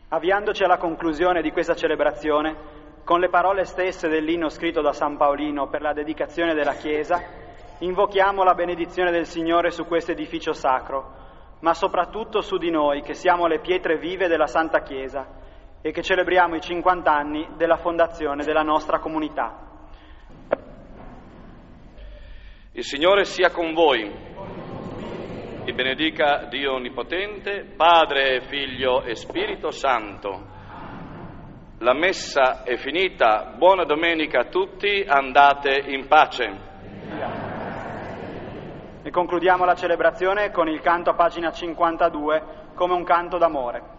Avviandoci alla conclusione di questa celebrazione, con le parole stesse dell'inno scritto da San Paolino per la dedicazione della Chiesa, invochiamo la benedizione del Signore su questo edificio sacro, ma soprattutto su di noi che siamo le pietre vive della Santa Chiesa e che celebriamo i 50 anni della fondazione della nostra comunità. Il Signore sia con voi. Vi benedica Dio Onnipotente, Padre, Figlio e Spirito Santo. La messa è finita, buona domenica a tutti, andate in pace. E concludiamo la celebrazione con il canto a pagina 52 come un canto d'amore.